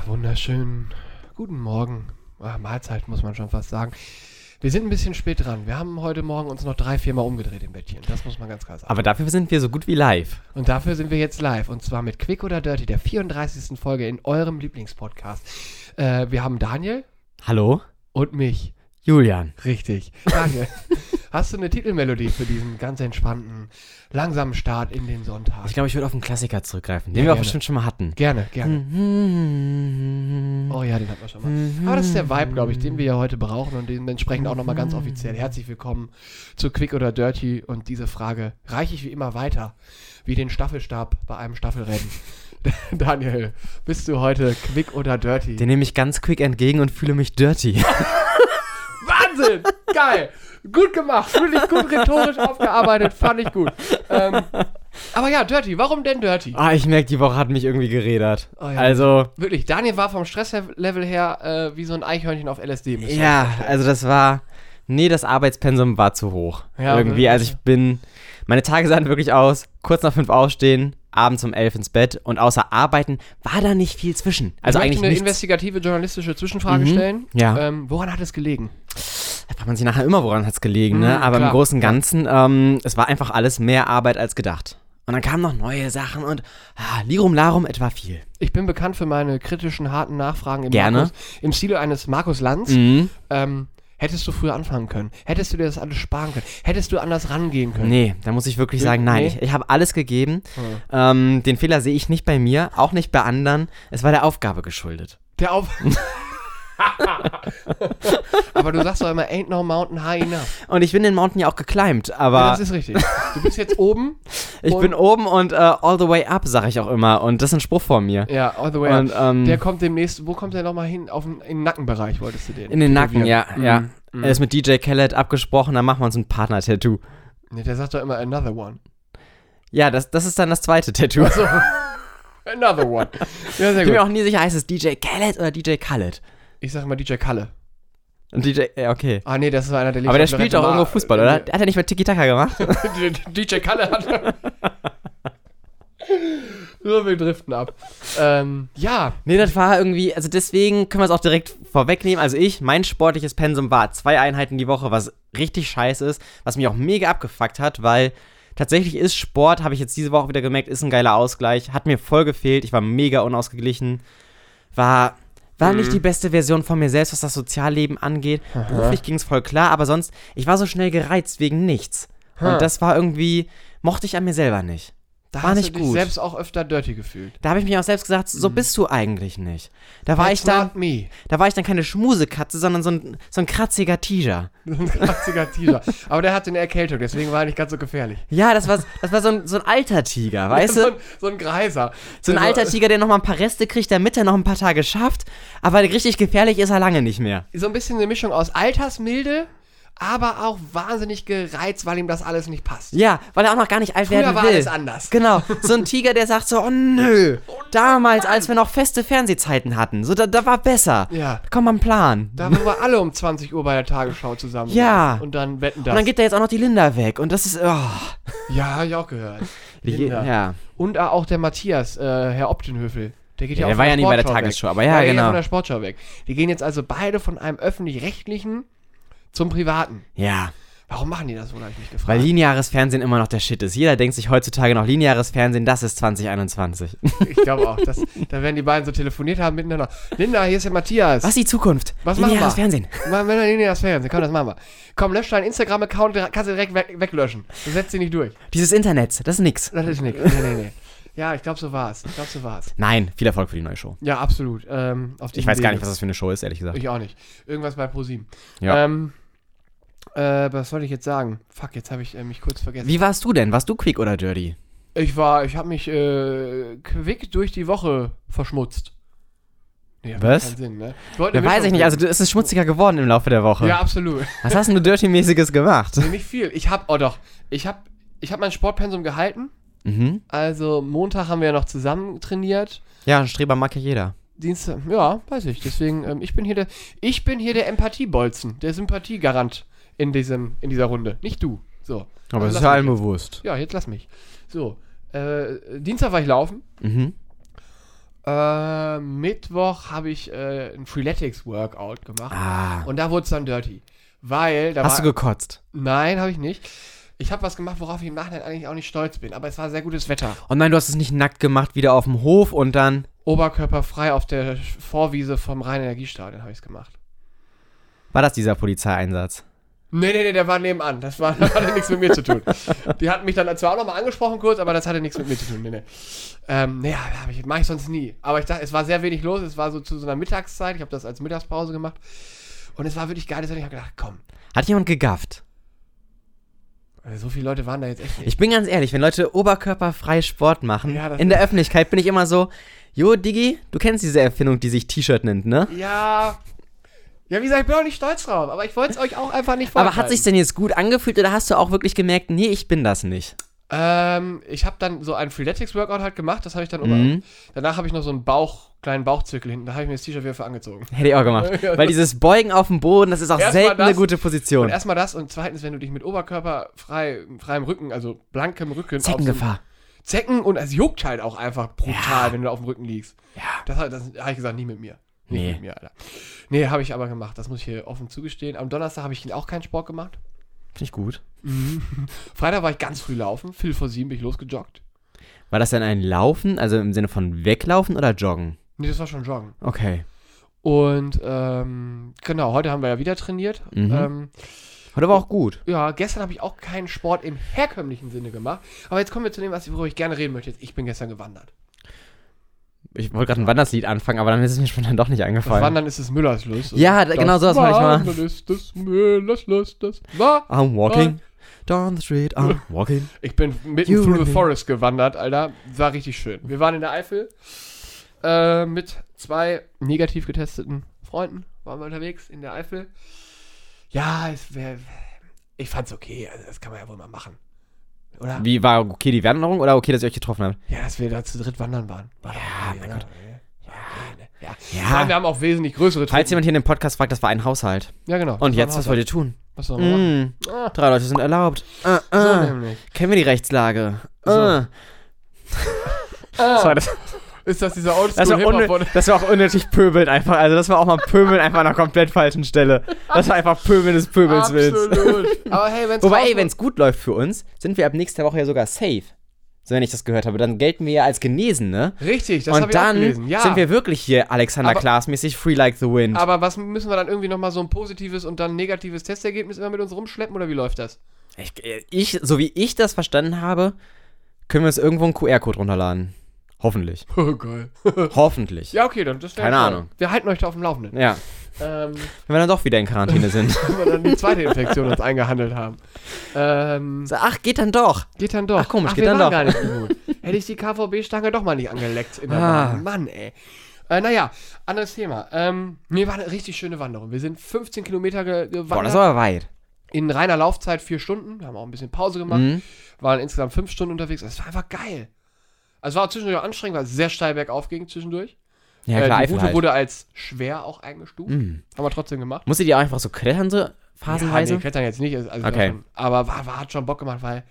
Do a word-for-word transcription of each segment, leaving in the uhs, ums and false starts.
wunderschönen guten Morgen. Ach, Mahlzeit muss man schon fast sagen. Wir sind ein bisschen spät dran. Wir haben heute Morgen uns noch drei, vier Mal umgedreht im Bettchen. Das muss man ganz klar sagen. Aber dafür sind wir so gut wie live. Und dafür sind wir jetzt live. Und zwar mit Quick oder Dirty, der vierunddreißigsten Folge in eurem Lieblingspodcast. Äh, wir haben Daniel. Hallo? Und mich. Julian. Richtig. Daniel, hast du eine Titelmelodie für diesen ganz entspannten, langsamen Start in den Sonntag? Ich glaube, ich würde auf einen Klassiker zurückgreifen, den Ja, wir auch gerne. bestimmt schon mal hatten. Gerne, gerne. Mhm. Oh ja, den hatten wir schon mal. Aber das ist der Vibe, glaube ich, den wir ja heute brauchen und dementsprechend auch nochmal ganz offiziell. Herzlich willkommen zu Quick oder Dirty und diese Frage reiche ich wie immer weiter, wie den Staffelstab bei einem Staffelrennen. Daniel, bist du heute Quick oder Dirty? Den nehme ich ganz quick entgegen und fühle mich dirty. Wahnsinn! Geil! Gut gemacht, wirklich gut rhetorisch aufgearbeitet, fand ich gut. Ähm, aber ja, Dirty, warum denn Dirty? Ah, ich merke, die Woche hat mich irgendwie gerädert. Oh ja. Also, Wirklich, Daniel war vom Stresslevel her äh, wie so ein Eichhörnchen auf L S D. müsst ihr euch ja, vorstellen. also das war, nee, das Arbeitspensum war zu hoch. Ja, irgendwie, wirklich. also ich bin, meine Tage sahen wirklich aus, kurz nach fünf aufstehen, abends um elf ins Bett und außer Arbeiten war da nicht viel zwischen. Also ich eigentlich möchte eine nichts. investigative journalistische Zwischenfrage Mhm, stellen. ja. Ähm, woran hat es gelegen? Da fragt man sich nachher immer, woran hat es gelegen, ne? Mhm, Aber klar. im Großen und Ganzen, ähm, es war einfach alles mehr Arbeit als gedacht. Und dann kamen noch neue Sachen und ah, Lirum Larum etwa viel. Ich bin bekannt für meine kritischen, harten Nachfragen im, Gerne. Markus, im Stile eines Markus Lanz. Mhm. Ähm, hättest du früher anfangen können? Hättest du dir das alles sparen können? Hättest du anders rangehen können? Nee, da muss ich wirklich Nee, sagen, nein, nee. ich, ich habe alles gegeben. Hm. Ähm, den Fehler sehe ich nicht bei mir, auch nicht bei anderen. Es war der Aufgabe geschuldet. Der Auf... Aber du sagst doch immer, ain't no mountain high enough. Und ich bin den Mountain ja auch geclimbt, Ja, aber das ist richtig. Du bist jetzt oben. ich und- bin oben und äh, all the way up, sage ich auch immer. Und das ist ein Spruch von mir. Ja, all the way up. Und, ähm, Der kommt demnächst, wo kommt der nochmal hin? Auf den, in den Nackenbereich wolltest du den? in den Nacken, ja, Mhm. ja. Mhm. Er ist mit D J Khaled abgesprochen, dann machen wir uns ein Partner-Tattoo. Nee, der sagt doch immer another one. Ja, das, das ist dann das zweite Tattoo. Also, another one. Ja, sehr Ich bin mir gut. auch nie sicher, heißt es D J Khaled oder D J Khaled? Ich sag immer D J Kalle. Und D J, ja, okay. Ah, nee, das ist einer der Aber der spielt doch irgendwo Fußball, oder? Der hat ja nicht mehr Tiki-Taka gemacht. D J Kalle hat. So, wir driften ab. Ähm, ja. Nee, das war irgendwie, also deswegen können wir es auch direkt vorwegnehmen. Also ich, mein sportliches Pensum war zwei Einheiten die Woche, was richtig scheiße ist, was mich auch mega abgefuckt hat, weil tatsächlich ist Sport, habe ich jetzt diese Woche wieder gemerkt, ist ein geiler Ausgleich, hat mir voll gefehlt, ich war mega unausgeglichen, war, war Mhm. nicht die beste Version von mir selbst, was das Sozialleben angeht. Beruflich ging es voll klar, aber sonst, ich war so schnell gereizt wegen nichts. Ha. Und das war irgendwie, mochte ich an mir selber nicht. Da war hast nicht du dich gut. selbst auch öfter dirty gefühlt. Da habe ich mich auch selbst gesagt, so bist du eigentlich nicht. Da war ich That's dann, not me. da war ich dann keine Schmusekatze, sondern so ein, so ein kratziger Tiger. Ein kratziger Tiger. Aber der hatte eine Erkältung, deswegen war er nicht ganz so gefährlich. Ja, das war, das war so, ein, so ein alter Tiger, weißt so, du? ein, so ein Greiser. So ein Also, alter Tiger, der noch mal ein paar Reste kriegt, damit er noch ein paar Tage schafft. Aber richtig gefährlich ist er lange nicht mehr. So ein bisschen eine Mischung aus Altersmilde, aber auch wahnsinnig gereizt, weil ihm das alles nicht passt. Ja, weil er auch noch gar nicht alt Früher werden war will. alles anders. Genau, so ein Tiger, der sagt so, oh nö, damals, als wir noch feste Fernsehzeiten hatten, so da, da war besser. Ja. Da kommt mal ein Plan. Da, wo wir alle um zwanzig Uhr bei der Tagesschau zusammen Ja. saßen. Und dann wetten das. Und dann geht da jetzt auch noch die Linda weg und das ist, oh. Ja, hab ich auch gehört. Die, Linda. ja. Und äh, auch der Matthias, äh, Herr Optenhöfel. Der geht ja, Ja, auch der von war der ja nie bei der Sportschau Tagesschau, weg. aber ja, der geht genau. von der Sportschau weg. Die gehen jetzt also beide von einem öffentlich-rechtlichen zum Privaten. Ja. Warum machen die das wohl, habe ich mich gefragt. Weil lineares Fernsehen immer noch der Shit ist. Jeder denkt sich heutzutage noch, lineares Fernsehen, das ist zwanzig einundzwanzig. Ich glaube auch. Das, da werden die beiden so telefoniert haben miteinander. Linda, hier ist der Matthias. Was ist die Zukunft? Was machen lineares wir? Fernsehen. Wenn wir lineares Fernsehen, komm, das machen wir. Komm, lösch deinen Instagram-Account, kannst du direkt weg, weglöschen. Du setzt ihn nicht durch. Dieses Internet, das ist nix. Das ist nix. Nee, nee, nee. Ja, ich glaube, so war's. Ich glaube, so war's. Nein, viel Erfolg für die neue Show. Ja, absolut. Ähm, auf Ich diesem weiß gar Wege. nicht, was das für eine Show ist, ehrlich gesagt. Ich auch nicht. Irgendwas bei ProSieben. Ja. Ähm, äh, was soll ich jetzt sagen? Fuck, jetzt habe ich äh, mich kurz vergessen. Wie warst du denn? Warst du quick oder dirty? Ich war, ich habe mich äh, quick durch die Woche verschmutzt. Nee, Was? Keinen Sinn, ne? Ich wollte Ja, eine weiß Mischung ich nicht, also finden. du, es ist schmutziger geworden im Laufe der Woche. Ja, absolut. Was hast denn du dirty-mäßiges gemacht? Nee, nicht viel. Ich hab, oh doch, ich hab, ich hab mein Sportpensum gehalten. Mhm. Also Montag haben wir ja noch zusammen trainiert. Ja, ein Streber mag ja jeder. Dienstag, ja, weiß ich. Deswegen, ähm, ich bin hier der, ich bin hier der Empathiebolzen, der Sympathiegarant in diesem, in dieser Runde. Nicht du. So. Aber Also es ist lass ja mich allen jetzt. bewusst. Ja, jetzt lass mich. So. Äh, Dienstag war ich laufen. Mhm. Äh, Mittwoch habe ich äh, ein Freeletics-Workout gemacht. Ah. Und da wurde es dann dirty. Weil, da Hast war, du gekotzt? Nein, habe ich nicht. Ich habe was gemacht, worauf ich im Nachhinein eigentlich auch nicht stolz bin. Aber es war sehr gutes Wetter. Oh nein, du hast es nicht nackt gemacht, wieder auf dem Hof und dann... Oberkörperfrei auf der Vorwiese vom Rhein-Energiestadion habe ich es gemacht. War das dieser Polizeieinsatz? Nee, nee, nee, der war nebenan. Das, war, das hatte nichts mit mir zu tun. Die hatten mich dann zwar auch nochmal angesprochen kurz, aber das hatte nichts mit mir zu tun. Nee, nee. Ähm, naja, mache ich sonst nie. Aber ich dachte, es war sehr wenig los. Es war so zu so einer Mittagszeit. Ich habe das als Mittagspause gemacht. Und es war wirklich geil. Deswegen habe ich gedacht, komm. Hat jemand gegafft? So viele Leute waren da jetzt echt nicht. Ich bin ganz ehrlich, wenn Leute oberkörperfrei Sport machen, Ja, das in der ist- Öffentlichkeit bin ich immer so, jo, Diggi, du kennst diese Erfindung, die sich T-Shirt nennt, ne? Ja. Ja, wie gesagt, ich bin auch nicht stolz drauf. Aber ich wollte es euch auch einfach nicht Aber vorenthalten. hat sich's denn jetzt gut angefühlt oder hast du auch wirklich gemerkt, nee, ich bin das nicht? Ähm, ich habe dann so ein Freeletics-Workout halt gemacht. Das habe ich dann Mhm. immer. Danach habe ich noch so einen Bauch, kleinen Bauchzirkel hinten. Da habe ich mir das T-Shirt wieder für angezogen. Hätte ich auch gemacht. Weil dieses Beugen auf dem Boden, das ist auch Erstmal selten eine das gute Position. Und erstmal das und zweitens, wenn du dich mit Oberkörper frei, freiem Rücken, also blankem Rücken. auf so- Zeckengefahr. Zecken und es juckt halt auch einfach brutal, Ja. wenn du auf dem Rücken liegst. Ja. Das, hat- das habe ich gesagt, nie mit mir. Nicht Nee. mit mir, Alter. Nee, habe ich aber gemacht. Das muss ich hier offen zugestehen. Am Donnerstag habe ich auch keinen Sport gemacht. Finde ich gut. Freitag war ich ganz früh laufen. Viertel vor sieben bin ich losgejoggt. War das denn ein Laufen, also im Sinne von weglaufen oder joggen? Nee, das war schon Joggen. Okay. Und ähm, genau, heute haben wir ja wieder trainiert. Mhm. Ähm, Heute war auch gut. ja, gestern habe ich auch keinen Sport im herkömmlichen Sinne gemacht. Aber jetzt kommen wir zu dem, was, worüber ich gerne reden möchte. Jetzt, ich bin gestern gewandert. Ich wollte gerade ein Wanderslied anfangen, aber dann ist es mir spontan doch nicht Das eingefallen. Wandern ist des Müllers Lust. Ja, da- genau sowas wollte ich machen. Wandern ist des Müllers Lust. Das war. I'm walking down the street, I'm walking. Ich bin mitten You through and the me. forest gewandert, Alter. War richtig schön. Wir waren in der Eifel äh, mit zwei negativ getesteten Freunden. Waren wir unterwegs in der Eifel. Ja, es wäre. Ich fand's okay. Also das kann man ja wohl mal machen. Oder? Wie war okay die Wanderung oder okay, dass ihr euch getroffen habt? Ja, dass wir da zu dritt wandern waren. War Ja, doch okay, mein oder? Gott. Ja, okay, ne? ja. Ja. Vor allem, wir haben auch wesentlich größere Falls Truppen. jemand hier in dem Podcast fragt, das war ein Haushalt. Ja, genau. Und das jetzt, war ein was wollt ihr Haushalt. tun? Was sollen wir machen? Mm, Ah, drei Leute sind erlaubt. Ah, so ah. nämlich. Kennen wir die Rechtslage? So. Ah. Ah, Sorry, das, ist das dieser das, war Oldschool-Hip-Hop von... unnö- das war auch unnötig pöbeln einfach. Also das war auch mal Pöbeln einfach an einer komplett falschen Stelle. Das war einfach Pöbeln des Pöbels willens. Absolut. Aber hey, wenn's Wobei, raus- ey, wenn es gut läuft für uns, sind wir ab nächster Woche ja sogar safe. So, wenn ich das gehört habe, dann gelten wir ja als Genesen, Richtig, das habe Und ich auch dann gelesen. Ja. sind wir wirklich hier Alexander Aber- Klaas-mäßig free like the wind. Aber was müssen wir dann irgendwie nochmal so ein positives und dann ein negatives Testergebnis immer mit uns rumschleppen oder wie läuft das? Ich, ich, so wie ich das verstanden habe, können wir uns irgendwo einen Q R-Code runterladen. Hoffentlich. Oh, geil. Hoffentlich. Ja, okay, dann das wäre Keine toll. Ahnung. Wir halten euch da auf dem Laufenden. Ja. Ähm, Wenn wir dann doch wieder in Quarantäne sind. wenn wir dann die zweite Infektion uns eingehandelt haben. Ähm, So, ach, geht dann doch. geht dann doch. Ach, komisch, geht wir dann waren doch. gar nicht immun. Hätte ich die K V B-Stange doch mal nicht angeleckt in der Ah. Bahn. Mann, ey. Äh, naja, anderes Thema. Ähm, nee, war eine richtig schöne Wanderung. Wir sind fünfzehn Kilometer ge gewandert. Boah, das ist aber weit. In reiner Laufzeit vier Stunden. Wir haben auch ein bisschen Pause gemacht. Mhm. Waren insgesamt fünf Stunden unterwegs. Es war einfach geil. Also es war auch zwischendurch auch anstrengend, weil es sehr steil bergauf ging zwischendurch. Ja, äh, klar, die Eifel Route halt. wurde als schwer auch eingestuft. Mhm. Haben wir trotzdem gemacht. Musstet ihr auch einfach so klettern, so phasenweise? Ja, nee, klettern jetzt nicht. Also Okay. war schon, aber war, war, hat schon Bock gemacht, weil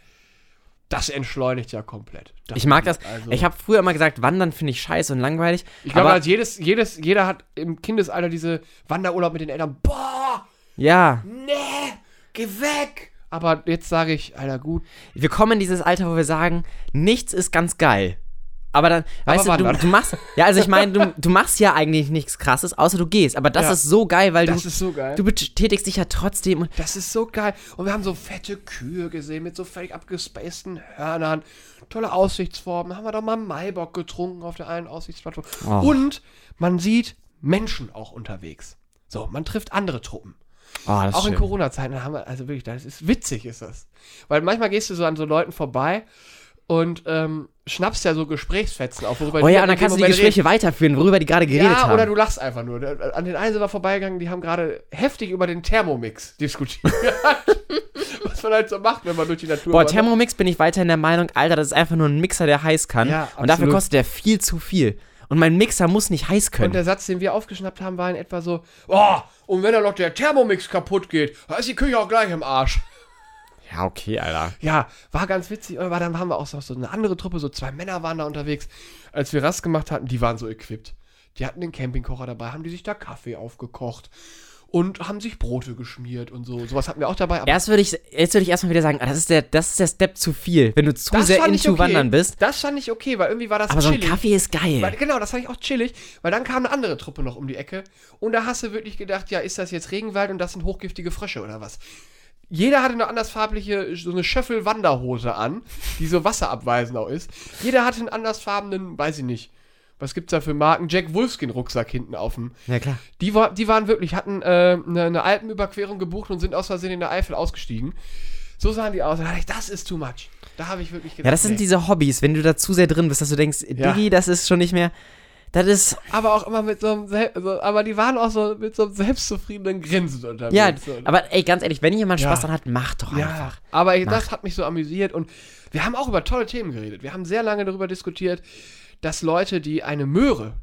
das entschleunigt ja komplett. Das ich mag das. also- Ich habe früher immer gesagt, Wandern finde ich scheiße und langweilig. Ich glaube, aber, dass jedes, jedes, jeder hat im Kindesalter diese Wanderurlaub mit den Eltern. Boah, ja, nee, geh weg. Aber jetzt sage ich, Alter, gut. wir kommen in dieses Alter, wo wir sagen, nichts ist ganz geil. Aber dann, Aber weißt du, du, wandern. du machst, ja, also ich meine, du, du machst ja eigentlich nichts Krasses, außer du gehst. Aber das Ja. ist so geil, weil Das du, ist so geil. du betätigst dich ja trotzdem. Und Das ist so geil. Und wir haben so fette Kühe gesehen mit so völlig abgespaceden Hörnern. Tolle Aussichtsformen. Haben wir doch mal Maibock getrunken auf der einen Aussichtsplattform. Oh. Und man sieht Menschen auch unterwegs. So, man trifft andere Truppen. Oh, das ist Auch in schön. Corona-Zeiten haben wir, also wirklich, das ist witzig, ist das. Weil manchmal gehst du so an so Leuten vorbei und ähm, schnappst ja so Gesprächsfetzen auf, worüber Oh ja, in und dann dem kannst du die Moment Gespräche weiterführen, worüber die gerade reden. geredet Ja, haben. oder du lachst einfach nur. An den einen sind wir vorbeigegangen, die haben gerade heftig über den Thermomix diskutiert. Was man halt so macht, wenn man durch die Natur Boah, wandert. Thermomix bin ich weiterhin der Meinung, Alter, das ist einfach nur ein Mixer, der heiß kann. Ja, und dafür absolut. kostet der viel zu viel. Und mein Mixer muss nicht heiß können. Und der Satz, den wir aufgeschnappt haben, war in etwa so, oh, und wenn dann noch der Thermomix kaputt geht, dann ist die Küche auch gleich im Arsch. Ja, okay, Alter. Ja, war ganz witzig. Aber dann haben wir auch so, so eine andere Truppe, so zwei Männer waren da unterwegs. Als wir Rast gemacht hatten, die waren so equipped. Die hatten den Campingkocher dabei, haben die sich da Kaffee aufgekocht und haben sich Brote geschmiert und so. Sowas hatten wir auch dabei. Aber Erst würde ich, jetzt würde ich erstmal wieder sagen, das ist, der, das ist der Step zu viel, wenn du zu das sehr fand ich into okay. Wandern bist. Das fand ich okay, weil irgendwie war das Aber so ein chillig. Kaffee ist geil. Weil, genau, das fand ich auch chillig, weil dann kam eine andere Truppe noch um die Ecke und da hast du wirklich gedacht, ja, ist das jetzt Regenwald und das sind hochgiftige Frösche oder was? Jeder hatte eine andersfarbliche, so eine Schöffel-Wanderhose an, die so wasserabweisend auch ist. Jeder hatte einen andersfarbenen, weiß ich nicht, was gibt's da für Marken? Jack Wolfskin-Rucksack hinten auf dem. Ja, klar. Die, war, die waren wirklich, hatten äh, eine, eine Alpenüberquerung gebucht und sind aus Versehen in der Eifel ausgestiegen. So sahen die aus. Da dachte ich, das ist too much. Da habe ich wirklich gedacht, Ja, das sind nee. diese Hobbys, wenn du da zu sehr drin bist, dass du denkst, Ja. Diggi, das ist schon nicht mehr, das ist, Aber auch immer mit so einem, Sel so, aber die waren auch so mit so einem selbstzufriedenen Grinsen unterwegs. ja, so. aber ey, ganz ehrlich, wenn jemand Ja. Spaß dran hat, mach doch Ja, einfach. aber ich, Mach. das hat mich so amüsiert und wir haben auch über tolle Themen geredet. Wir haben sehr lange darüber diskutiert, dass Leute, die eine Möhre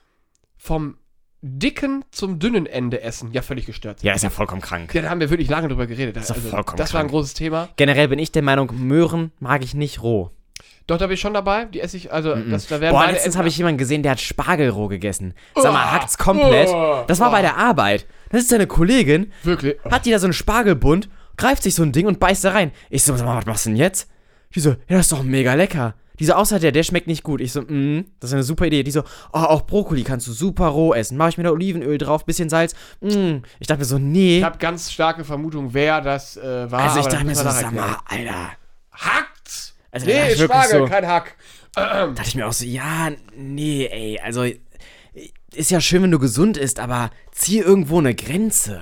vom dicken zum dünnen Ende essen, ja völlig gestört sind. Ja, ist ja vollkommen krank. Ja, da haben wir wirklich lange drüber geredet. ist doch Also, vollkommen das war ein krank. großes Thema. Generell bin ich der Meinung, Möhren mag ich nicht roh. Doch, da bin ich schon dabei. Die esse ich, also, das, da werden Boah, beide letztens Enten- habe ich jemanden gesehen, der hat Spargel roh gegessen. Sag mal, Oh, hackt's komplett. oh, Das war oh. bei der Arbeit. Das ist seine Kollegin, Wirklich. hat die da so einen Spargelbund, greift sich so ein Ding und beißt da rein. Ich so, sag mal, was machst du denn jetzt? Die so, ja, das ist doch mega lecker. Die so, außer der, der schmeckt nicht gut. Ich so, mm, das ist eine super Idee. Die so, oh, auch Brokkoli kannst du super roh essen. Mach ich mir da Olivenöl drauf, bisschen Salz. Mm. Ich dachte mir so, nee. Ich habe ganz starke Vermutung, wer das äh, war. Also ich aber dachte mir das so, müssen wir sag nachher mal, klären. Alter. Hackt's! Also, da nee, dachte ich ist wirklich Spargel, so- kein Hack. Dachte ich mir auch so, ja, nee, ey, also ist ja schön, wenn du gesund isst, aber zieh irgendwo eine Grenze.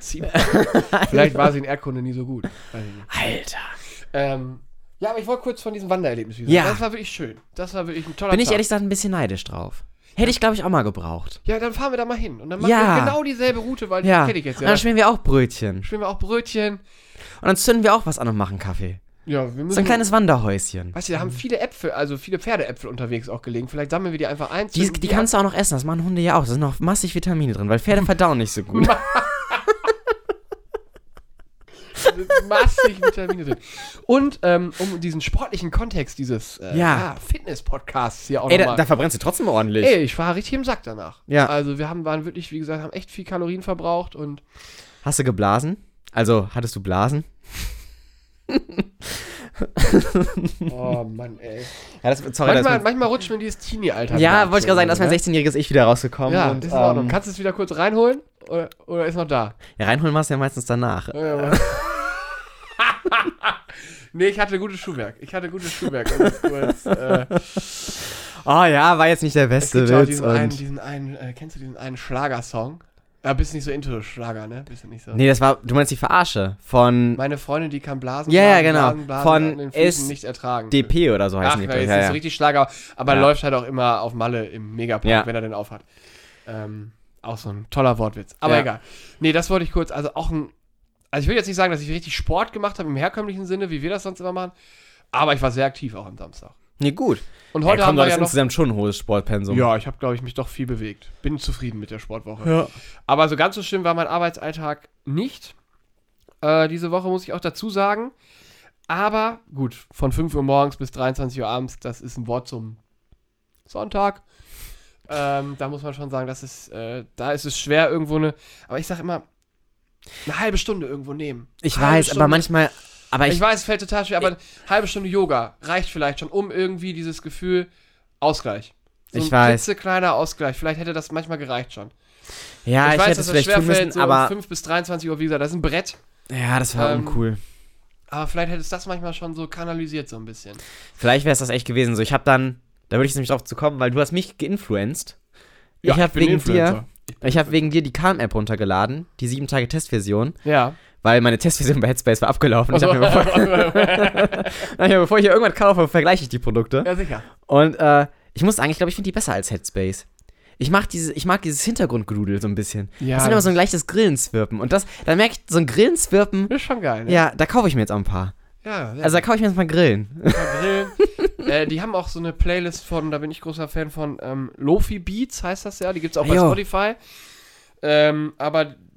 Vielleicht war sie in Erdkunde nie so gut. Weiß ich nicht. Alter. Ähm, ja, aber ich wollte kurz von diesem Wandererlebnis wieder Ja. sagen. Das war wirklich schön. Das war wirklich ein toller Bin ich Tag. ehrlich gesagt ein bisschen neidisch drauf. Hätte ich, glaube ich, auch mal gebraucht. Ja, dann fahren wir da mal hin. Und dann machen Ja. wir genau dieselbe Route, weil Ja. die kenne ich jetzt Und ja. dann schmieren wir auch Brötchen. Spielen wir auch Brötchen. Und dann zünden wir auch was an und machen Kaffee. Ja, wir müssen. So ein kleines Wanderhäuschen. Weißt du, da haben viele Äpfel, also viele Pferdeäpfel unterwegs auch gelegen. Vielleicht sammeln wir die einfach ein. Die, zünden die kannst du auch noch essen, das machen Hunde ja auch. Da sind noch massig Vitamine drin, weil Pferde verdauen nicht so gut. Da sind massig Vitamine drin. Und ähm, um diesen sportlichen Kontext dieses äh, Ja. ja, Fitness-Podcasts hier auch Ey, da, nochmal. da verbrennst du trotzdem ordentlich. Ey, ich war richtig im Sack danach. Ja. Also wir haben, waren wirklich, wie gesagt, haben echt viel Kalorien verbraucht und Hast du geblasen? Also, hattest du Blasen? oh Mann, ey. Ja, das, sorry, das Manchmal, ist manchmal rutscht mir dieses Teenie-Alter. ja, nach, wollte ich gerade sagen, da ist mein ne? sechzehnjähriges Ich wieder rausgekommen. Ja, und, ist in Ordnung. ähm, Kannst du es wieder kurz reinholen? Oder, oder ist noch da? ja, reinholen machst du ja meistens danach. Ja, aber- nee, ich hatte gutes Schuhwerk. Ich hatte gutes Schuhwerk. Und das kurz, äh, Oh ja, war jetzt nicht der es beste gibt ja auch Witz. diesen einen, Und diesen einen äh, kennst du diesen einen Schlagersong? Ja, bist nicht so into Schlager, ne? Bist du nicht so. nee, das war, du meinst die Verarsche von Meine Freundin, die kann blasen, Ja, ja, blasen, genau. blasen, blasen, Von an den Füßen S nicht ertragen. D P oder so heißen Ach, die. na, glaub ist ich. nicht ja, so ja. richtig Schlager, aber Ja. läuft halt auch immer auf Malle im Megapark, Ja. wenn er den aufhat. Ähm, auch so ein toller Wortwitz. Aber Ja. egal. Nee, das wollte ich kurz, also auch ein, also ich will jetzt nicht sagen, dass ich richtig Sport gemacht habe im herkömmlichen Sinne, wie wir das sonst immer machen, aber ich war sehr aktiv auch am Samstag. Nee, gut. Und Heute heute ja, haben komm, wir das ja ist noch, insgesamt schon ein hohes Sportpensum. ja, ich habe, glaube ich, mich doch viel bewegt. Bin zufrieden mit der Sportwoche. Ja. Aber so ganz so schlimm war mein Arbeitsalltag nicht. Äh, diese Woche muss ich auch dazu sagen. Aber gut, von fünf Uhr morgens bis dreiundzwanzig Uhr abends, das ist ein Wort zum Sonntag. Ähm, da muss man schon sagen, das ist, äh, da ist es schwer irgendwo eine, aber ich sag immer, eine halbe Stunde irgendwo nehmen. Ich Halbe weiß, Stunde. aber manchmal, aber Ich, ich, weiß, es fällt total schwer, aber eine halbe Stunde Yoga reicht vielleicht schon, um irgendwie dieses Gefühl Ausgleich. So Ich ein weiß. klitzekleiner Ausgleich. Vielleicht hätte das manchmal gereicht schon. ja, ich, weiß, hätte dass es das vielleicht tun schwerfällt, müssen, so aber um fünf bis dreiundzwanzig Uhr, wie gesagt, das ist ein Brett. ja, das war ähm, uncool. Aber vielleicht hätte es das manchmal schon so kanalisiert, so ein bisschen. Vielleicht wäre es das echt gewesen. So, ich habe dann, da würde ich nämlich drauf zu kommen, weil du hast mich geinfluenced. Ja, ich habe bin wegen Influencer. dir, ich habe wegen dir die Calm-App runtergeladen, die sieben Tage Testversion, Ja. weil meine Testversion bei Headspace war abgelaufen. Ich dachte mir, bevor, dachte mir, bevor ich hier irgendwas kaufe, vergleiche ich die Produkte. Ja, sicher. Und äh, ich muss sagen, ich glaube, ich finde die besser als Headspace. Ich mag, diese, ich mag dieses Hintergrundgedudel so ein bisschen. Ja, das ist immer so ein leichtes Grillenzwirpen. Und das, da merke ich, so ein Grillenzwirpen, Das ist schon geil, ne? ja, da kaufe ich mir jetzt auch ein paar. Ja, sehr Also da kaufe ich mir jetzt mal Grillen. gut. Grillen. äh, die haben auch so eine Playlist von, da bin ich großer Fan von, ähm, Lofi Beats heißt das ja. Die gibt's auch bei Jo. Spotify. Ähm, aber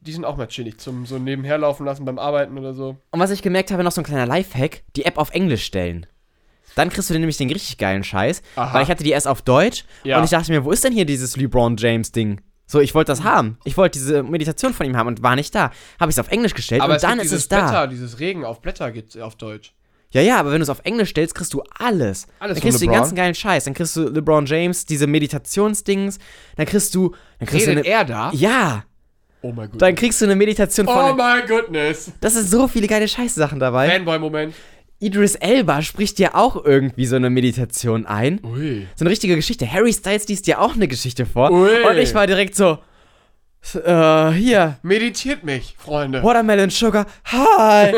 die sind auch mal chillig, zum so nebenher laufen lassen beim Arbeiten oder so. Und was ich gemerkt habe, noch so ein kleiner Lifehack, die App auf Englisch stellen. Dann kriegst du nämlich den richtig geilen Scheiß, Aha. weil ich hatte die erst auf Deutsch ja. und ich dachte mir, wo ist denn hier dieses LeBron James Ding? So, ich wollte das haben. Ich wollte diese Meditation von ihm haben und war nicht da. Habe ich es auf Englisch gestellt aber und es dann gibt ist dieses es da. Blätter, dieses Regen auf Blätter gibt auf Deutsch. Ja, ja, aber wenn du es auf Englisch stellst, kriegst du alles. Alles Dann kriegst du den LeBron. ganzen geilen Scheiß. Dann kriegst du LeBron James, diese Meditationsdings. Dann kriegst du... Dann kriegst Redet du eine, er da? Ja. Oh mein Gott. Dann kriegst du eine Meditation von... Oh mein Goodness. Das sind so viele geile Scheißsachen dabei. Fanboy-Moment. Idris Elba spricht ja auch irgendwie so eine Meditation ein. Ui. So eine richtige Geschichte. Harry Styles liest dir auch eine Geschichte vor. Ui. Und ich war direkt so... Äh, hier. Meditiert mich, Freunde. Watermelon Sugar. Hi.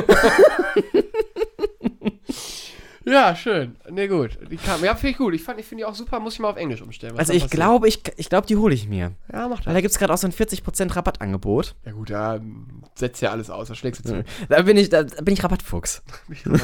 Ja, schön. Ne, gut. Die kam, ja, finde ich gut. Ich, fand- ich finde die auch super. Muss ich mal auf Englisch umstellen. Was Also dann ich passiert. glaube, ich, ich glaube, die hole ich mir. Ja, mach das. Weil da gibt es gerade auch so ein vierzig Prozent Rabattangebot. Ja gut, da ähm, setzt ja alles aus. Da schlägst du zu. Da bin ich, da bin ich Rabattfuchs. ja.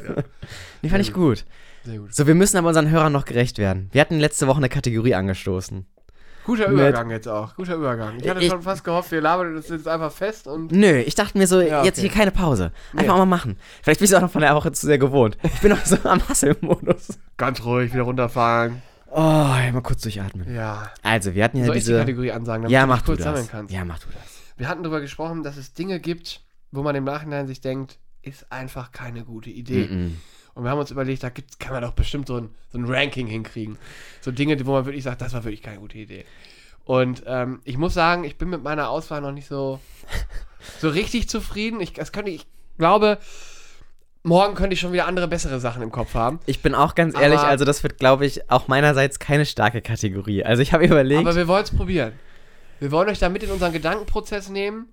Die fand ich gut. Sehr gut. So, wir müssen aber unseren Hörern noch gerecht werden. Wir hatten letzte Woche eine Kategorie angestoßen. Guter Mit- Übergang jetzt auch. Guter Übergang. Ich hatte Ich- schon fast gehofft, wir labern das jetzt einfach fest und... Nö, ich dachte mir so, Ja, jetzt okay. hier keine Pause. Einfach Nee. mal machen. Vielleicht bist du auch noch von der Woche zu sehr gewohnt. Ich bin noch so am Hustle-Modus. Ganz ruhig, wieder runterfahren. Oh, mal kurz durchatmen. Ja. Also, wir hatten ja Soll ich die diese... Kategorie ansagen, damit Ja, du dich mach du kurz sammeln das. kannst? Ja, mach du das. Wir hatten darüber gesprochen, dass es Dinge gibt, wo man im Nachhinein sich denkt, ist einfach keine gute Idee. Mm-mm. Und wir haben uns überlegt, da gibt's, kann man doch bestimmt so ein, so ein Ranking hinkriegen. So Dinge, wo man wirklich sagt, das war wirklich keine gute Idee. Und ähm, ich muss sagen, ich bin mit meiner Auswahl noch nicht so, so richtig zufrieden. Ich, das könnte, ich glaube, morgen könnte ich schon wieder andere, bessere Sachen im Kopf haben. Ich bin auch ganz ehrlich, Aber- also das wird, glaube ich, auch meinerseits keine starke Kategorie. Also ich habe überlegt... Aber wir wollen es probieren. Wir wollen euch da mit in unseren Gedankenprozess nehmen.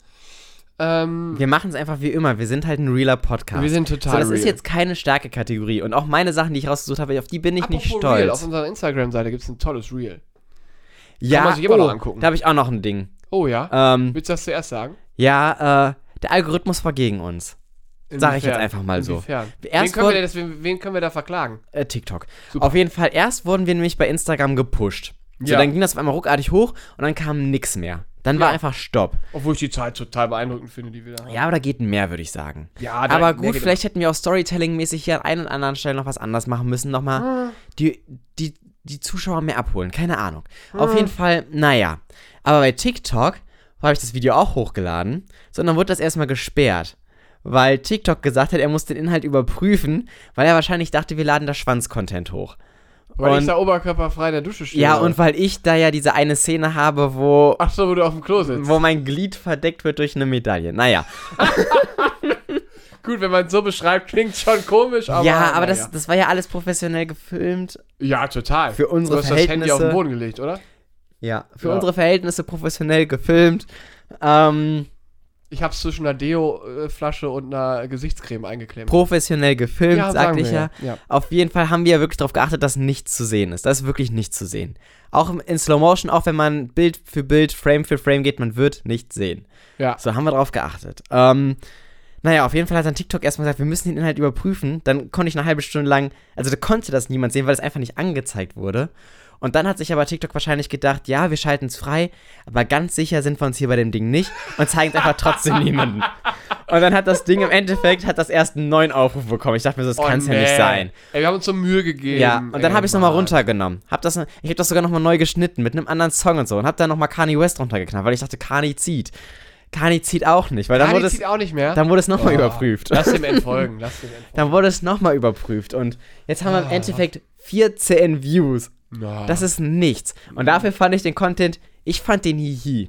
Ähm, Wir machen es einfach wie immer. Wir sind halt ein realer Podcast. wir sind total so, das ist real. jetzt keine starke Kategorie. Und auch meine Sachen, die ich rausgesucht habe, auf die bin ich nicht Apropos stolz. Reel, auf unserer Instagram-Seite gibt es ein tolles Reel. ja, man sich immer oh, noch angucken. da habe ich auch noch ein Ding. Oh ja? Ähm, Willst du das zuerst sagen? ja, äh, der Algorithmus war gegen uns. Sag ich jetzt Inwiefern? einfach mal so. Inwiefern? Wen Erst können, wir wurde- denn das, wen, wen können wir da verklagen? Äh, TikTok. Super. Auf jeden Fall, erst wurden wir nämlich bei Instagram gepusht. So, Ja. dann ging das auf einmal ruckartig hoch und dann kam nix mehr. Dann war Ja. einfach Stopp. Obwohl ich die Zeit total beeindruckend finde, die wir da haben. Ja, aber da geht mehr, würde ich sagen. Ja, da- Aber mehr gut, geht vielleicht hätten wir auch Storytelling-mäßig hier an einer und anderen Stelle noch was anderes machen müssen. Nochmal Ah. die, die, die Zuschauer mehr abholen. Keine Ahnung. Ah. Auf jeden Fall, naja. Aber bei TikTok habe ich das Video auch hochgeladen. Sondern wurde das erstmal gesperrt. Weil TikTok gesagt hat, er muss den Inhalt überprüfen, weil er wahrscheinlich dachte, wir laden da Schwanz-Content hoch. Weil Und- ich da oberkörperfrei in der Dusche stehe. Ja, oder? und weil ich da ja diese eine Szene habe, wo, Ach so, wo du auf dem Klo sitzt. wo mein Glied verdeckt wird durch eine Medaille. Naja. Gut, wenn man es so beschreibt, klingt schon komisch, aber... ja, aber naja. das, das war ja alles professionell gefilmt. Ja, total. Für unsere du hast das Handy auf den Verhältnisse- Boden gelegt, oder? Ja, für Ja. unsere Verhältnisse professionell gefilmt. Ähm, Ich hab's zwischen einer Deo-Flasche und einer Gesichtscreme eingeklemmt. professionell gefilmt, Ja, sagte sagen ich wir ja. ja. Ja. Auf jeden Fall haben wir ja wirklich darauf geachtet, dass nichts zu sehen ist. Das ist wirklich nichts zu sehen. Auch im- in Slow Motion, auch wenn man Bild für Bild, Frame für Frame geht, man wird nichts sehen. Ja. So haben wir darauf geachtet. Ähm, naja, auf jeden Fall hat dann TikTok erstmal gesagt, wir müssen den Inhalt überprüfen. Dann konnte ich eine halbe Stunde lang, also da konnte das niemand sehen, weil es einfach nicht angezeigt wurde. Und dann hat sich aber TikTok wahrscheinlich gedacht, ja, wir schalten es frei, aber ganz sicher sind wir uns hier bei dem Ding nicht und zeigen es einfach trotzdem niemanden. Und dann hat das Ding im Endeffekt, hat das erst einen neuen Aufruf bekommen. Ich dachte mir so, das Oh, kann es ja nee. nicht sein. Ey, wir haben uns so Mühe gegeben. Ja, und dann Ey, habe ich es nochmal Mann. runtergenommen. Hab das, ich habe das sogar nochmal neu geschnitten mit einem anderen Song und so und habe dann nochmal Kanye West runtergeknallt, weil ich dachte, Kanye zieht. Kanye zieht auch nicht, weil dann Kanye wurde es, zieht auch nicht mehr. dann wurde es nochmal Oh, überprüft. Lass dem entfolgen, lass dem entfolgen. Dann wurde es nochmal überprüft und jetzt haben wir im Ah. Endeffekt vierzehn Views. Na. Das ist nichts. Und dafür fand ich den Content, ich fand den hihi.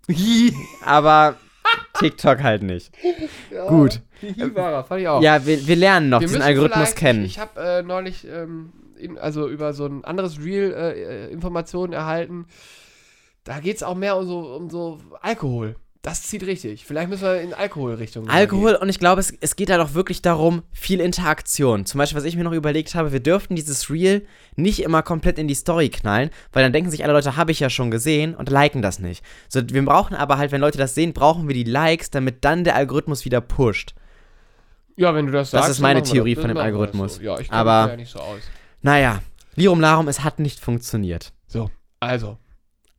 Aber TikTok halt nicht. ja, Gut. Hihi war er, fand ich auch. Ja, wir, wir lernen noch Wir diesen müssen Algorithmus vielleicht- kennen. Ich, ich habe äh, neulich ähm, in, also über so ein anderes Reel äh, Informationen erhalten. Da geht es auch mehr um so, um so Alkohol. Das zieht richtig. Vielleicht müssen wir in Alkoholrichtung Alkohol und ich glaube, es, es geht da doch wirklich darum, viel Interaktion. Zum Beispiel, was ich mir noch überlegt habe, wir dürften dieses Reel nicht immer komplett in die Story knallen, weil dann denken sich alle Leute, habe ich ja schon gesehen und liken das nicht. So, wir brauchen aber halt, wenn Leute das sehen, brauchen wir die Likes, damit dann der Algorithmus wieder pusht. Ja, wenn du das sagst. Das ist dann meine machen wir Theorie das. von dem Dann machen wir das Algorithmus. So. Ja, ich Aber- kenne mich ja nicht so aus. Naja, Lirum Larum, es hat nicht funktioniert. So, also.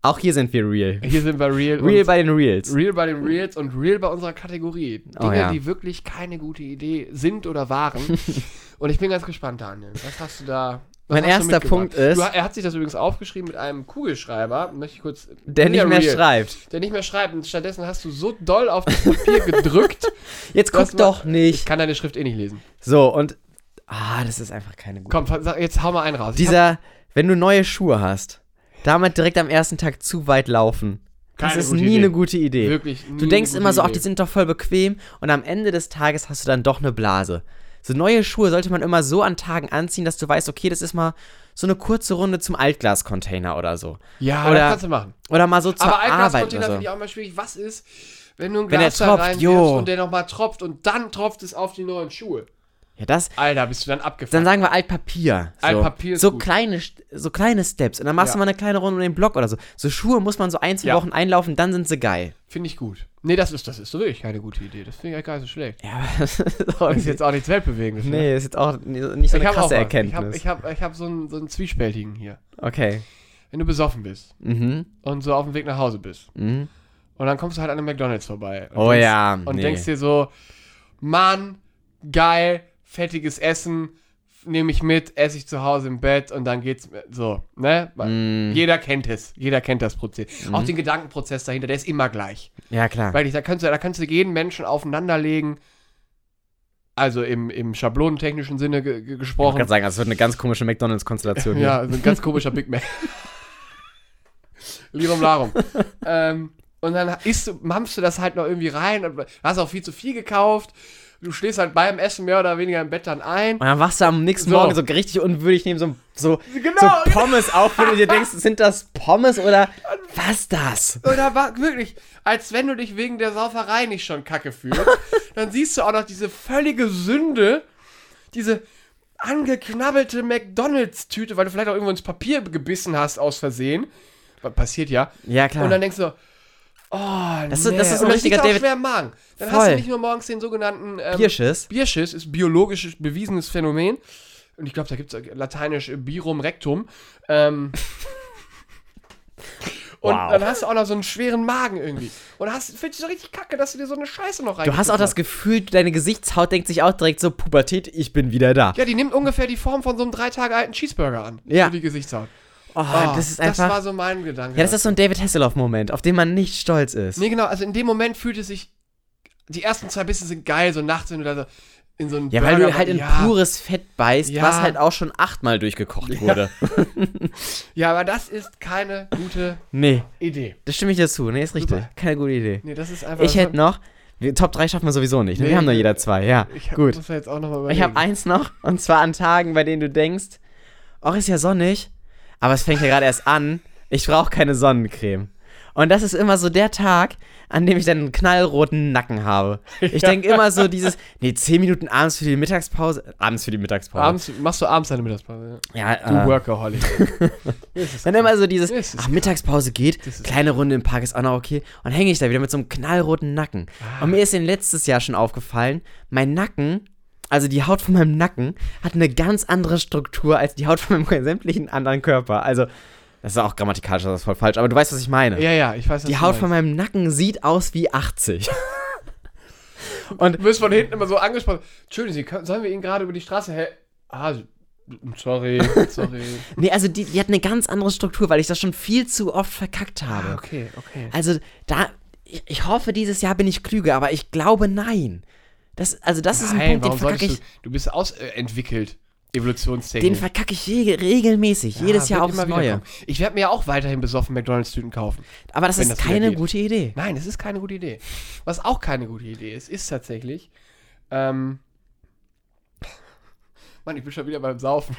Auch hier sind wir real. Hier sind wir real. Real und bei den Reals. Real bei den Reals und real bei unserer Kategorie. Dinge, Oh, ja. die wirklich keine gute Idee sind oder waren. Und ich bin ganz gespannt, Daniel. Was hast du da? Was Mein hast du erster mitgebracht? Punkt ist- Du, er hat sich das übrigens aufgeschrieben mit einem Kugelschreiber. Möchte ich kurz. Der nicht Ja, mehr real. schreibt. Der nicht mehr schreibt. Und stattdessen hast du so doll auf das Papier gedrückt. Jetzt Das guck war- doch nicht. Ich kann deine Schrift eh nicht lesen. So, und. Ah, das ist einfach keine gute. Komm, sag- jetzt hau mal einen raus. Ich hab Dieser, wenn du neue Schuhe hast, damit direkt am ersten Tag zu weit laufen. Das Keine ist gute nie Idee. eine gute Idee. wirklich nie Du denkst eine immer gute so, ach, Idee. die sind doch voll bequem und am Ende des Tages hast du dann doch eine Blase. So neue Schuhe sollte man immer so an Tagen anziehen, dass du weißt, okay, das ist mal so eine kurze Runde zum Altglas-Container oder so. Ja, Oder- das kannst du machen. Oder mal so zur Aber Arbeit Altglas-Container oder finde ich so. auch immer schwierig. Was ist, wenn du ein Wenn der Glas da tropft, reinwirfst jo. und der nochmal tropft und dann tropft es auf die neuen Schuhe? Ja, das, Alter, bist du dann abgefuckt. dann sagen wir Altpapier. So. Altpapier ist so gut. kleine, so kleine Steps. Und dann machst Ja. du mal eine kleine Runde um den Block oder so. So Schuhe muss man so ein, zwei Ja. Wochen einlaufen, dann sind sie geil. Finde ich gut. Nee, das ist, das ist so wirklich keine gute Idee. Das finde ich eigentlich gar nicht so schlecht. Ja, aber das ist auch Das ist jetzt auch nichts Weltbewegendes. ne? Nee, ist jetzt auch nicht so eine ich habe auch krasse was. Erkenntnis. Ich habe ich hab, ich hab so, einen, so einen zwiespältigen hier. Okay. Wenn du besoffen bist Mhm. und so auf dem Weg nach Hause bist Mhm. und dann kommst du halt an einem McDonalds vorbei. Und Oh denkst, ja, Und nee. denkst dir so, Mann, geil, fettiges Essen, nehme ich mit, esse ich zu Hause im Bett und dann geht's mir- so, ne? Mm. Jeder kennt es, jeder kennt das Prozess. Auch den Gedankenprozess dahinter, der ist immer gleich. Ja, klar. Weil ich, da kannst du, da kannst du jeden Menschen aufeinanderlegen, also im, im schablonentechnischen Sinne ge ge Ich wollte gesprochen. gerade sagen, das wird eine ganz komische McDonalds-Konstellation hier. Ja, so ein ganz komischer Big Mac. Lirum Larum. ähm, und dann isst du, mampfst du das halt noch irgendwie rein und hast auch viel zu viel gekauft. Du schläfst halt beim Essen mehr oder weniger im Bett dann ein. Und dann wachst du am nächsten So. Morgen so richtig unwürdig neben so, so, Genau, so Pommes auf, wo du dir denkst, sind das Pommes oder was das? Oder war wirklich, als wenn du dich wegen der Sauferei nicht schon kacke fühlst, dann siehst du auch noch diese völlige Sünde, diese angeknabbelte McDonalds-Tüte, weil du vielleicht auch irgendwo ins Papier gebissen hast aus Versehen. Was passiert ja. Ja, klar. Und dann denkst du, oh, Das ist- nee. das ist ein Und richtiger liegt auch David- schwer im Magen. Dann hast Voll. du nicht nur morgens den sogenannten ähm, Bierschiss. Bierschiss, ist biologisch bewiesenes Phänomen. Und ich glaube, da gibt es lateinisch äh, Birum rectum. Ähm, und Wow. dann hast du auch noch so einen schweren Magen irgendwie. Und hast, findest du so richtig kacke, dass du dir so eine Scheiße noch rein. Du hast auch das Gefühl, deine Gesichtshaut denkt sich auch direkt so, Pubertät, ich bin wieder da. Ja, die nimmt ungefähr die Form von so einem drei Tage alten Cheeseburger an. Ja. Für die Gesichtshaut. Oh, Oh, das ist Das einfach... war so mein Gedanke. ja, das ist so ein David Hasselhoff-Moment, auf den man nicht stolz ist. Nee, genau, also in dem Moment fühlt es sich. Die ersten zwei Bisse sind geil, so nachts, wenn du da so in so einen Ja, weil Burger- du halt in ja. pures Fett beißt, Ja. was halt auch schon achtmal durchgekocht wurde. Ja, aber das ist keine gute Nee, Idee. das stimme ich dir zu. Nee, ist richtig. Super. Keine gute Idee. Nee, das ist einfach. Ich hätte noch, wir, Top drei schaffen wir sowieso nicht. Ne? Nee, wir haben nur nee. jeder zwei, ja. Ich hab, Gut. muss mir jetzt auch noch mal Ich überlegen. habe eins noch, und zwar an Tagen, bei denen du denkst, ach, ist ja sonnig, aber es fängt ja gerade erst an, ich brauche keine Sonnencreme. Und das ist immer so der Tag, an dem ich dann einen knallroten Nacken habe. Ich denke immer so dieses, nee, zehn Minuten abends für die Mittagspause, abends für die Mittagspause. Abends, machst du abends deine Mittagspause? Ja, Du äh, Workaholic. Das ist dann immer so dieses, Das ist ach, Mittagspause geht, Das ist kleine Runde im Park ist auch noch okay. Und hänge ich da wieder mit so einem knallroten Nacken. Ah. Und mir ist den letztes Jahr schon aufgefallen, mein Nacken, also die Haut von meinem Nacken, hat eine ganz andere Struktur als die Haut von meinem sämtlichen anderen Körper. Also, das ist auch grammatikalisch, das ist voll falsch, aber du weißt, was ich meine. Ja, ja, ich weiß, was Die du Haut von meinst. meinem Nacken sieht aus wie achtzig. Und Du wirst von hinten immer so angesprochen. Entschuldigen Sie, können- sollen wir Ihnen gerade über die Straße hel... Ah, sorry, sorry. nee, also die, die hat eine ganz andere Struktur, weil ich das schon viel zu oft verkackt habe. Ah, okay, okay. Also da, ich, ich hoffe, dieses Jahr bin ich klüger, aber ich glaube, nein. Das, also das ist ein Nein, Punkt, den warum verkacke solltest ich, du... Du bist ausentwickelt, evolutionstechnisch. den verkacke ich reg regelmäßig, Ja, jedes Jahr wird aufs immer wieder Neue. kommen. Ich werde mir ja auch weiterhin besoffen McDonalds-Tüten kaufen. Aber das Wenn ist das wieder keine geht. gute Idee. Nein, es ist keine gute Idee. Was auch keine gute Idee ist, ist tatsächlich, ähm, Mann, ich bin schon wieder beim Saufen.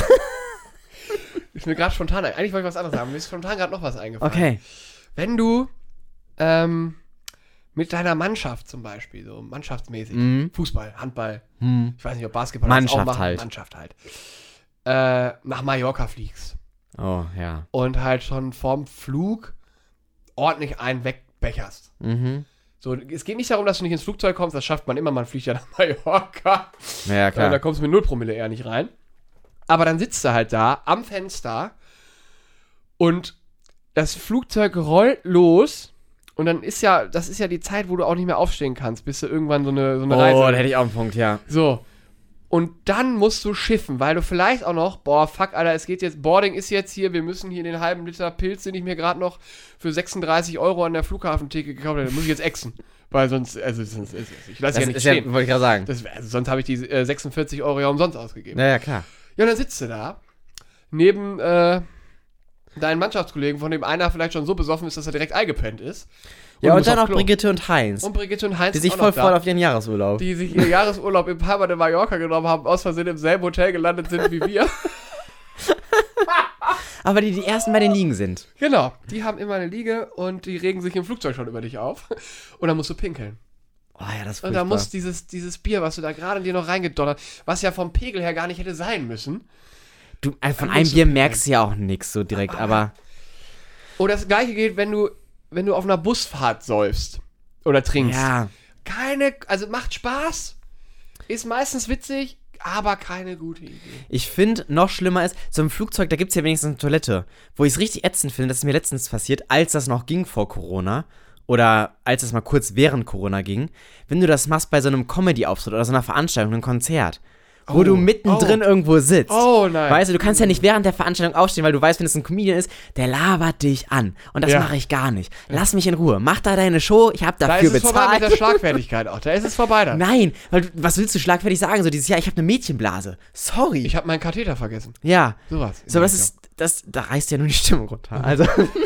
Ist mir gerade spontan, ein- eigentlich wollte ich was anderes sagen, mir ist spontan gerade noch was eingefallen. Okay. Wenn du, ähm, mit deiner Mannschaft zum Beispiel, so mannschaftsmäßig, Mhm. Fußball, Handball, Hm. ich weiß nicht, ob Basketball Mannschaft das auch machen, halt. Mannschaft halt, äh, nach Mallorca fliegst Oh, ja. und halt schon vorm Flug ordentlich einen wegbecherst. Mhm. So, es geht nicht darum, dass du nicht ins Flugzeug kommst, das schafft man immer, man fliegt ja nach Mallorca. Ja, Ja, da klar. kommst du mit null Promille eher nicht rein. Aber dann sitzt du halt da am Fenster und das Flugzeug rollt los und dann ist ja, das ist ja die Zeit, wo du auch nicht mehr aufstehen kannst, bis du irgendwann so eine, so eine Oh, Reise... da hätte ich auch einen Punkt, ja. So. Und dann musst du schiffen, weil du vielleicht auch noch, boah, fuck, Alter, es geht jetzt, Boarding ist jetzt hier, wir müssen hier den halben Liter Pilz, den ich mir gerade noch für sechsunddreißig Euro an der Flughafentheke gekauft habe, den muss ich jetzt exen. Weil sonst, also, sonst ist, ich lasse ja nicht ist stehen. Ja, wollte ich gerade sagen. Das, also, sonst habe ich die äh, sechsundvierzig Euro ja umsonst ausgegeben. Ja, ja, klar. Ja, und dann sitzt du da, neben äh, deinen Mannschaftskollegen, von dem einer vielleicht schon so besoffen ist, dass er direkt eingepennt ist. Und Ja, du und musst dann auf noch Klo. Brigitte und Heinz. Und Brigitte und Heinz Die sich sind voll auch noch freuen da, auf ihren Jahresurlaub. die sich ihr Jahresurlaub in Palma de Mallorca genommen haben, aus Versehen im selben Hotel gelandet sind wie wir. Aber die die ersten bei den Liegen sind. Genau, die haben immer eine Liege und die regen sich im Flugzeug schon über dich auf. Und dann musst du pinkeln. Oh ja, das ist Und furchtbar. da muss dieses, dieses Bier, was du da gerade in dir noch reingedonnert, was ja vom Pegel her gar nicht hätte sein müssen. Du, also von Dann einem musst du Bier pinkeln. merkst du ja auch nichts so direkt, aber... Und das gleiche gilt, wenn du, wenn du auf einer Busfahrt säufst oder trinkst. Ja. Keine, also macht Spaß, ist meistens witzig, aber keine gute Idee. Ich finde, noch schlimmer ist, so im Flugzeug, da gibt es ja wenigstens eine Toilette. Wo ich es richtig ätzend finde, das ist mir letztens passiert, als das noch ging vor Corona. Oder als es mal kurz während Corona ging. Wenn du das machst bei so einem Comedy-Auftritt oder so einer Veranstaltung, einem Konzert. Wo Oh, du mittendrin oh. irgendwo sitzt. Oh nein. Weißt du, du kannst ja nicht während der Veranstaltung aufstehen, weil du weißt, wenn es ein Comedian ist, der labert dich an. Und das Ja. mache ich gar nicht. Lass mich in Ruhe. Mach da deine Show, ich habe Da dafür ist es vorbei mit bezahlt. der Schlagfertigkeit auch. Da ist es vorbei dann. Nein, weil du, was willst du schlagfertig sagen? So dieses, ja, ich habe eine Mädchenblase. Sorry. Ich habe meinen Katheter vergessen. ja. Sowas. So, das ist, das, da reißt ja nur die Stimmung runter. Also.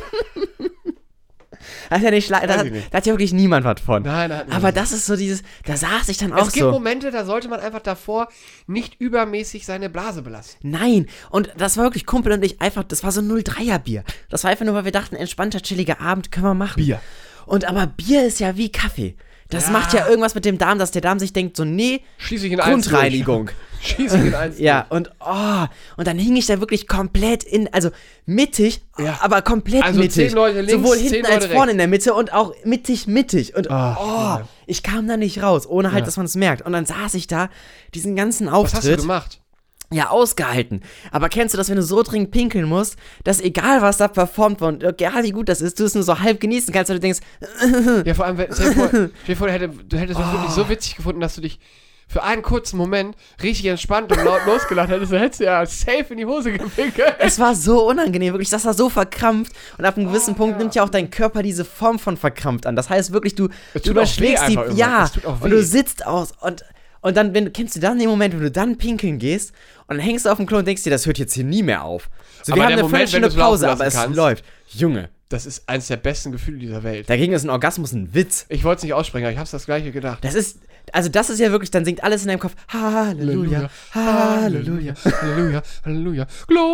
Das ist ja nicht schla- da, Weiß hat, ich nicht. da hat ja wirklich niemand was von. Nein, da hat Aber das ist so dieses, da saß ich dann auch Es gibt so. Momente, da sollte man einfach davor nicht übermäßig seine Blase belasten. Nein, und das war wirklich Kumpel und ich einfach, das war so ein null drei er Bier. Das war einfach nur, weil wir dachten, entspannter, chilliger Abend können wir machen. Bier. Und aber Bier ist ja wie Kaffee. Das Ja. macht ja irgendwas mit dem Darm, dass der Darm sich denkt, so, nee, Schließe ich in eins Grundreinigung. durch. Schließe ich in eins Ja, und oh, und dann hing ich da wirklich komplett in, also mittig, Ja. aber komplett Also mittig. zehn Leute links, Sowohl zehn hinten Leute als vorne rechts. in der Mitte und auch mittig, mittig. Und Ach, oh, ja. ich kam da nicht raus, ohne halt, Ja. dass man es merkt. Und dann saß ich da, diesen ganzen Was Auftritt. hast du gemacht? Ja, ausgehalten. Aber kennst du das, wenn du so dringend pinkeln musst, dass egal was da performt wird und egal wie gut das ist, du es nur so halb genießen kannst, weil du denkst, Ja, vor allem, wenn- stell dir vor, stell dir vor, du hättest, du hättest es wirklich so witzig gefunden, dass du dich für einen kurzen Moment richtig entspannt und laut losgelacht hättest, dann hättest du ja safe in die Hose gepinkelt. es war so unangenehm, wirklich, das war so verkrampft und ab einem gewissen Oh, Punkt ja. nimmt ja auch dein Körper diese Form von verkrampft an. Das heißt wirklich, du, Es du tut auch weh überschlägst die, einfach irgendwann. ja, Es tut auch und weh. du sitzt aus und und dann, wenn, kennst du dann den Moment, wenn du dann pinkeln gehst und dann hängst du auf dem Klo und denkst dir, das hört jetzt hier nie mehr auf. So, Aber wir haben der eine Moment, wenn Viertelstunde du's laufen Pause, aber es lassen kannst- läuft. Junge, Das ist eines der besten Gefühle dieser Welt. dagegen ist ein Orgasmus ein Witz. Ich wollte es nicht aussprechen, aber ich hab's das gleiche gedacht. Das ist, also das ist ja wirklich, dann singt alles in deinem Kopf, Halleluja, Halleluja. Halleluja, Halleluja,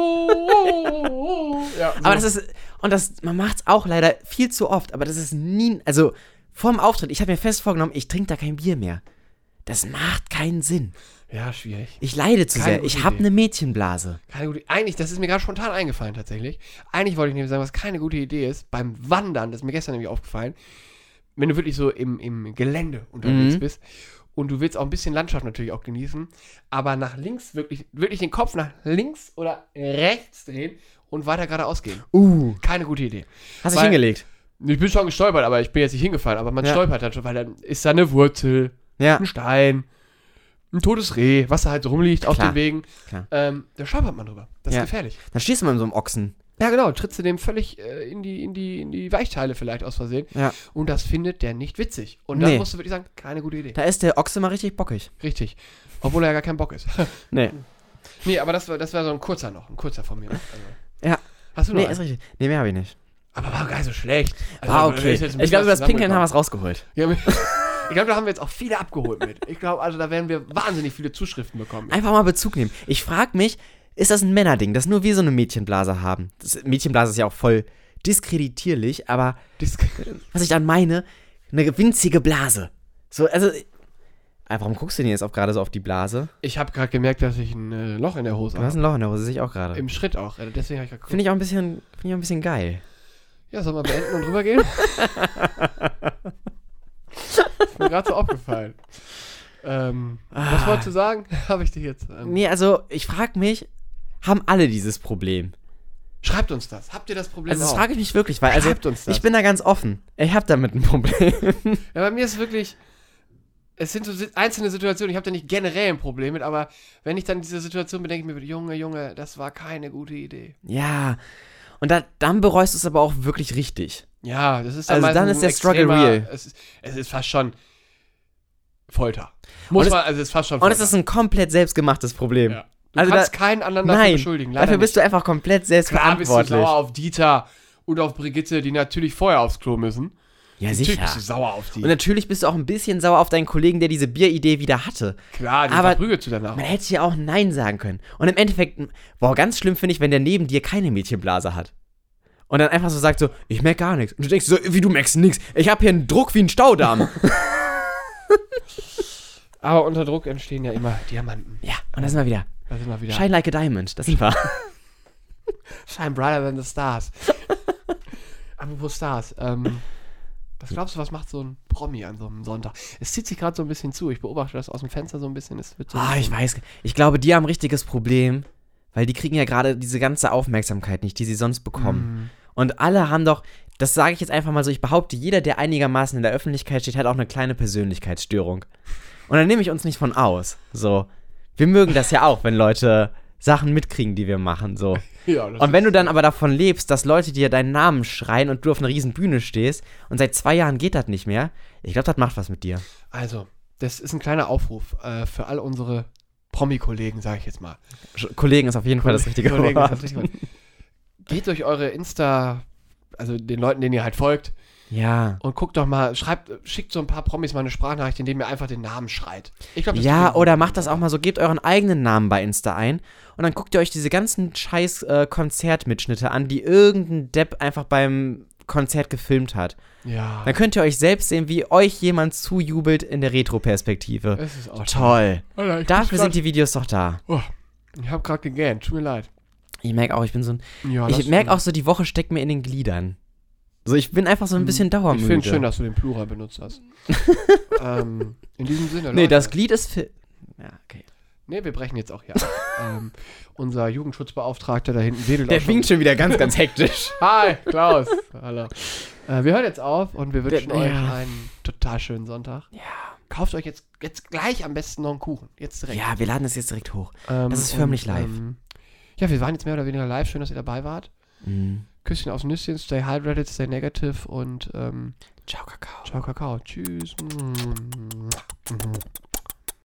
Glo. Ja, so. Aber das ist, und das, man macht's auch leider viel zu oft, aber das ist nie, also vorm Auftritt, ich habe mir fest vorgenommen, ich trinke da kein Bier mehr. Das macht keinen Sinn. Ja, schwierig. Ich leide zu Keine sehr. gute Ich habe Idee. eine Mädchenblase. Keine gute, eigentlich, das ist mir gerade spontan eingefallen tatsächlich. Eigentlich wollte ich nämlich sagen, was keine gute Idee ist, beim Wandern, das ist mir gestern nämlich aufgefallen, wenn du wirklich so im, im Gelände unterwegs Mhm. bist und du willst auch ein bisschen Landschaft natürlich auch genießen, aber nach links wirklich, wirklich den Kopf nach links oder rechts drehen und weiter geradeaus gehen. Uh. Keine gute Idee. Hast du Weil- dich hingelegt? Ich bin schon gestolpert, aber ich bin jetzt nicht hingefallen, aber man Ja. stolpert dann schon, weil dann ist da eine Wurzel, Ja. ein Stein, ein totes Reh, was da halt so rumliegt auf Klar. den Wegen. Klar. Ähm, da stolpert man drüber. Das ist Ja. gefährlich. Dann stehst du mal in so einem Ochsen. Ja, genau, trittst du dem völlig äh, in, die, in, die, in die Weichteile vielleicht aus Versehen. Ja. Und das findet der nicht witzig. Und dann Nee. musst du wirklich sagen, keine gute Idee. Da ist der Ochse mal richtig bockig. Richtig. Obwohl er ja gar kein Bock ist. Nee. Nee, aber das war, das war so ein kurzer noch, ein kurzer von mir. Also, Ja. hast du noch Nee, einen? ist richtig. Nee, mehr habe ich nicht. Aber war gar nicht so schlecht. Also, Ah, da okay. ist jetzt ein Ich bisschen glaube, über was das Pinkeln haben wir es zusammengekommen. rausgeholt. Ja, ich glaube, da haben wir jetzt auch viele abgeholt mit. Ich glaube, also da werden wir wahnsinnig viele Zuschriften bekommen. Einfach mal Bezug nehmen. Ich frage mich, ist das ein Männerding, dass nur wir so eine Mädchenblase haben? Das, Mädchenblase ist ja auch voll diskreditierlich, aber Das, was ich dann meine, eine winzige Blase. So, also, äh, warum guckst du denn jetzt auch gerade so auf die Blase? ich habe gerade gemerkt, dass ich ein äh, Loch in der Hose Du hast habe. ein Loch in der Hose, sehe ich auch gerade. Im Schritt auch. äh, Deswegen habe ich gerade Finde ich auch ein bisschen, finde ich auch ein bisschen geil. Ja, sollen wir beenden und rübergehen? Ist mir gerade so aufgefallen. Ähm, was wolltest du sagen? Habe ich dich jetzt. Ähm, Nee, also, ich frage mich, haben alle dieses Problem? Schreibt uns das. Habt ihr das Problem Also das auch? frage ich mich wirklich, weil also Schreibt uns das. ich bin da ganz offen. Ich habe damit ein Problem. Ja, bei mir ist wirklich, es sind so si- einzelne Situationen, ich habe da nicht generell ein Problem mit, aber wenn ich dann diese Situation bedenke, ich mir, Junge, Junge, das war keine gute Idee. Ja. Und da, dann bereust du es aber auch wirklich richtig. Ja, das ist Also meistens dann ist ein der Struggle extremer- real. Es ist, es ist fast schon Folter. Muss Und es- man, also es ist fast schon Und Folter. es ist ein komplett selbstgemachtes Problem. Ja. Du Also kannst da- keinen anderen dafür Nein, beschuldigen. Leider dafür bist nicht. du einfach komplett Klar bist du selbstverantwortlich. sauer auf Dieter und auf Brigitte, die natürlich vorher aufs Klo müssen. Ja, Natürlich sicher. bist du sauer auf die. Und natürlich bist du auch ein bisschen sauer auf deinen Kollegen, der diese Bieridee wieder hatte. Klar, die aber verprügelst du danach. Man hätte ja auch Nein sagen können. Und im Endeffekt, boah, ganz schlimm finde ich, wenn der neben dir keine Mädchenblase hat. Und dann einfach so sagt so, ich merk gar nichts. Und du denkst so, wie du merkst nichts. Ich habe hier einen Druck wie ein Staudamm. Aber unter Druck entstehen ja immer Diamanten. Ja, und da sind wir wieder. Da sind wir wieder. Shine like a diamond, das sind wir. Shine brighter than the stars. Apropos Stars, ähm, was glaubst du, was macht so ein Promi an so einem Sonntag? Es zieht sich gerade so ein bisschen zu. Ich beobachte das aus dem Fenster so ein bisschen. Es wird so ein Ah, ich bisschen- weiß. Ich glaube, die haben ein richtiges Problem, weil die kriegen ja gerade diese ganze Aufmerksamkeit nicht, die sie sonst bekommen. Mm. Und alle haben doch, das sage ich jetzt einfach mal so, ich behaupte, jeder, der einigermaßen in der Öffentlichkeit steht, hat auch eine kleine Persönlichkeitsstörung. Und dann nehme ich uns nicht von aus. So, wir mögen das ja auch, wenn Leute Sachen mitkriegen, die wir machen, so. Ja, das Und wenn ist- du dann aber davon lebst, dass Leute dir deinen Namen schreien und du auf einer riesen Bühne stehst und seit zwei Jahren geht das nicht mehr, ich glaube, das macht was mit dir. Also, das ist ein kleiner Aufruf äh, für all unsere Promi-Kollegen, sage ich jetzt mal. Sch- Kollegen ist auf jeden Fall das richtige Kollegen, Wort. das richtige Wort. Geht durch eure Insta, also den Leuten, denen ihr halt folgt, Ja. und guckt doch mal, schreibt, schickt so ein paar Promis mal eine Sprachnachricht, in denen ihr einfach den Namen schreit. Ich glaub, das Ja, tut- oder macht das auch mal so, gebt euren eigenen Namen bei Insta ein und dann guckt ihr euch diese ganzen scheiß äh, Konzertmitschnitte an, die irgendein Depp einfach beim Konzert gefilmt hat. Ja, Dann könnt ihr euch selbst sehen, wie euch jemand zujubelt in der Retro-Perspektive. es ist auch Toll. Alter, ich Dafür muss sind die Videos doch da. grad, oh, ich hab grad gegähnt, tut mir leid. Ich merke auch, ich bin so ein. Ja, Ich merke auch so, die Woche steckt mir in den Gliedern. So, ich bin einfach so ein bisschen dauermüde. Ich finde schön, dass du den Plural benutzt hast. ähm, in diesem Sinne, Nee, Leute. das Glied ist. Fi- ja, okay. Nee, wir brechen jetzt auch hier ab. ähm, unser Jugendschutzbeauftragter da hinten wedelt Der auch schon. winkt schon wieder ganz, ganz hektisch. Hi, Klaus. Hallo. Äh, wir hören jetzt auf und wir wünschen Der- euch ja. einen total schönen Sonntag. Ja. Kauft euch jetzt, jetzt gleich am besten noch einen Kuchen. Jetzt direkt. Ja, wir laden das jetzt direkt hoch. Ähm, das ist förmlich live. Ähm, ja, wir waren jetzt mehr oder weniger live. Schön, dass ihr dabei wart. Mhm. Küsschen aufs Nüsschen, stay hydrated, stay negative und ähm, Ciao, Kakao. ciao, Kakao. Tschüss.